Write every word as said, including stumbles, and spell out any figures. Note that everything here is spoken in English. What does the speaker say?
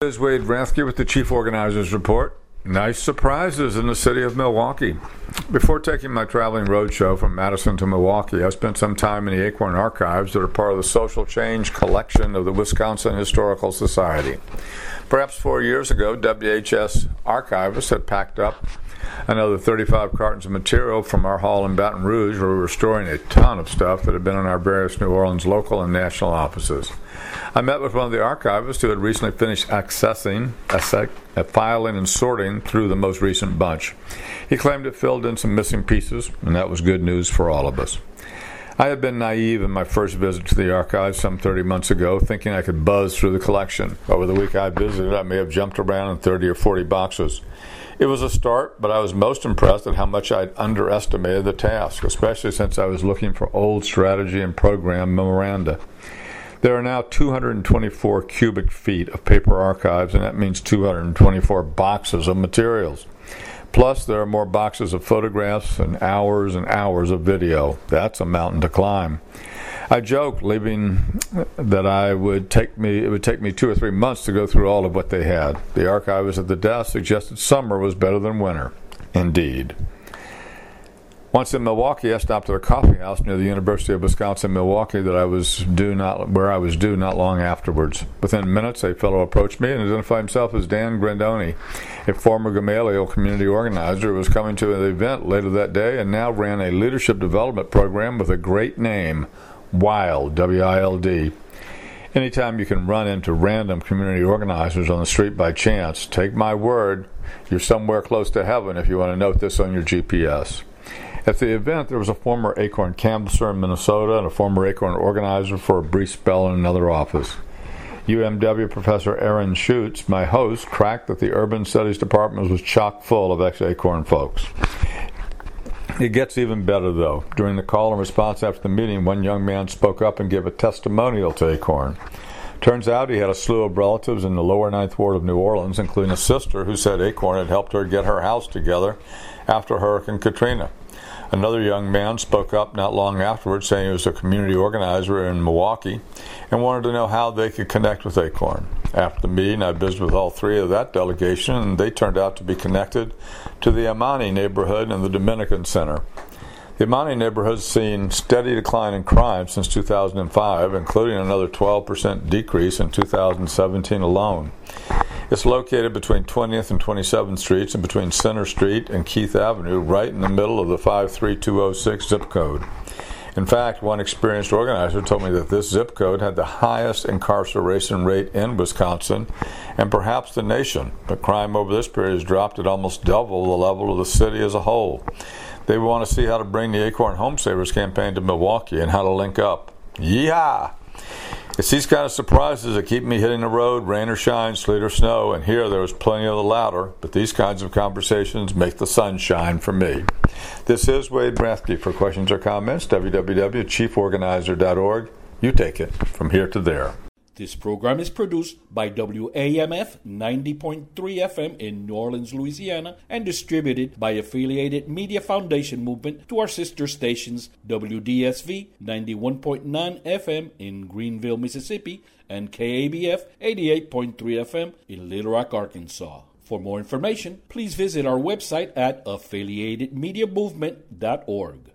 This is Wade Rathke with the Chief Organizers Report. Nice surprises in the city of Milwaukee. Before taking my traveling roadshow from Madison to Milwaukee, I spent some time in the Acorn Archives that are part of the Social Change collection of the Wisconsin Historical Society. Perhaps four years ago, W H S archivists had packed up another thirty-five cartons of material from our hall in Baton Rouge, where we were storing a ton of stuff that had been in our various New Orleans local and national offices. I met with one of the archivists who had recently finished accessing, filing, and sorting through the most recent bunch. He claimed it filled in some missing pieces, and that was good news for all of us. I had been naive in my first visit to the archives some thirty months ago, thinking I could buzz through the collection. Over the week I visited, I may have jumped around in thirty or forty boxes. It was a start, but I was most impressed at how much I'd underestimated the task, especially since I was looking for old strategy and program memoranda. There are now two hundred twenty-four cubic feet of paper archives, and that means two hundred twenty-four boxes of materials. Plus, there are more boxes of photographs and hours and hours of video. That's a mountain to climb. I joked, leaving, that I would take me it would take me two or three months to go through all of what they had. The archivist at the desk suggested summer was better than winter. Indeed. Once in Milwaukee, I stopped at a coffee house near the University of Wisconsin-Milwaukee that I was due not where I was due not long afterwards. Within minutes, a fellow approached me and identified himself as Dan Grandoni, a former Gamaliel community organizer who was coming to an event later that day and now ran a leadership development program with a great name, WILD, W I L D. Anytime you can run into random community organizers on the street by chance, take my word, you're somewhere close to heaven if you want to note this on your G P S. At the event, there was a former Acorn canvasser in Minnesota and a former Acorn organizer for a brief spell in another office. U M W Professor Aaron Schutz, my host, cracked that the Urban Studies Department was chock full of ex-Acorn folks. It gets even better, though. During the call and response after the meeting, one young man spoke up and gave a testimonial to Acorn. Turns out he had a slew of relatives in the lower Ninth Ward of New Orleans, including a sister who said Acorn had helped her get her house together after Hurricane Katrina. Another young man spoke up not long afterwards, saying he was a community organizer in Milwaukee and wanted to know how they could connect with Acorn. After the meeting, I visited with all three of that delegation, and they turned out to be connected to the Amani neighborhood and the Dominican Center. The Amani neighborhood has seen steady decline in crime since two thousand five, including another twelve percent decrease in two thousand seventeen alone. It's located between twentieth and twenty-seventh Streets and between Center Street and Keith Avenue, right in the middle of the five three two oh six zip code. In fact, one experienced organizer told me that this zip code had the highest incarceration rate in Wisconsin and perhaps the nation, but crime over this period has dropped at almost double the level of the city as a whole. They want to see how to bring the Acorn Home Savers campaign to Milwaukee and how to link up. Yeehaw! It's these kind of surprises that keep me hitting the road, rain or shine, sleet or snow, and here there was plenty of the latter, but these kinds of conversations make the sun shine for me. This is Wade Rathke. For questions or comments, w w w dot chief organizer dot org. You take it from here to there. This program is produced by W A M F ninety point three F M in New Orleans, Louisiana, and distributed by Affiliated Media Foundation Movement to our sister stations W D S V ninety-one point nine F M in Greenville, Mississippi, and K A B F eighty-eight point three F M in Little Rock, Arkansas. For more information, please visit our website at affiliated media movement dot org.